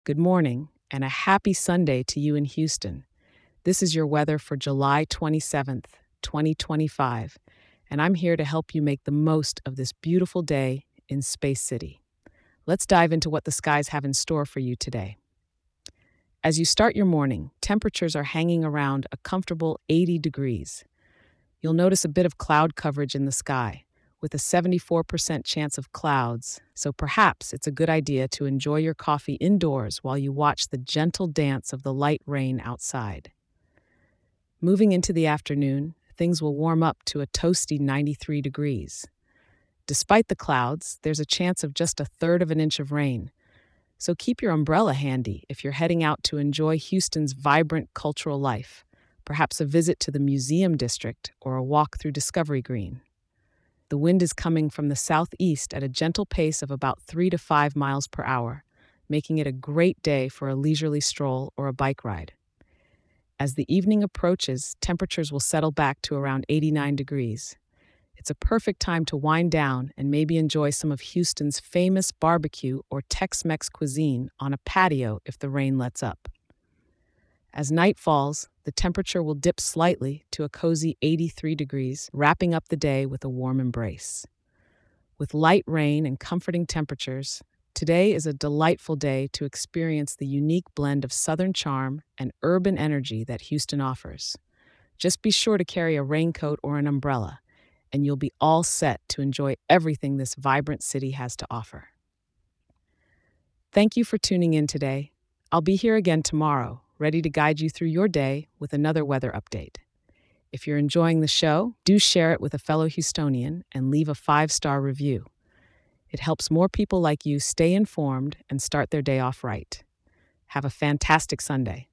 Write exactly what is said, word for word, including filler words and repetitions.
Good morning, and a happy Sunday to you in Houston. This is your weather for July twenty-seventh, twenty twenty-five, and I'm here to help you make the most of this beautiful day in Space City. Let's dive into what the skies have in store for you today. As you start your morning, temperatures are hanging around a comfortable eighty degrees. You'll notice a bit of cloud coverage in the sky, with a seventy-four percent chance of clouds, so perhaps it's a good idea to enjoy your coffee indoors while you watch the gentle dance of the light rain outside. Moving into the afternoon, things will warm up to a toasty ninety-three degrees. Despite the clouds, there's a chance of just a third of an inch of rain, so keep your umbrella handy if you're heading out to enjoy Houston's vibrant cultural life, perhaps a visit to the Museum District or a walk through Discovery Green. The wind is coming from the southeast at a gentle pace of about three to five miles per hour, making it a great day for a leisurely stroll or a bike ride. As the evening approaches, temperatures will settle back to around eighty-nine degrees. It's a perfect time to wind down and maybe enjoy some of Houston's famous barbecue or Tex-Mex cuisine on a patio if the rain lets up. As night falls, the temperature will dip slightly to a cozy eighty-three degrees, wrapping up the day with a warm embrace. With light rain and comforting temperatures, today is a delightful day to experience the unique blend of southern charm and urban energy that Houston offers. Just be sure to carry a raincoat or an umbrella, and you'll be all set to enjoy everything this vibrant city has to offer. Thank you for tuning in today. I'll be here again tomorrow, ready to guide you through your day with another weather update. If you're enjoying the show, do share it with a fellow Houstonian and leave a five-star review. It helps more people like you stay informed and start their day off right. Have a fantastic Sunday.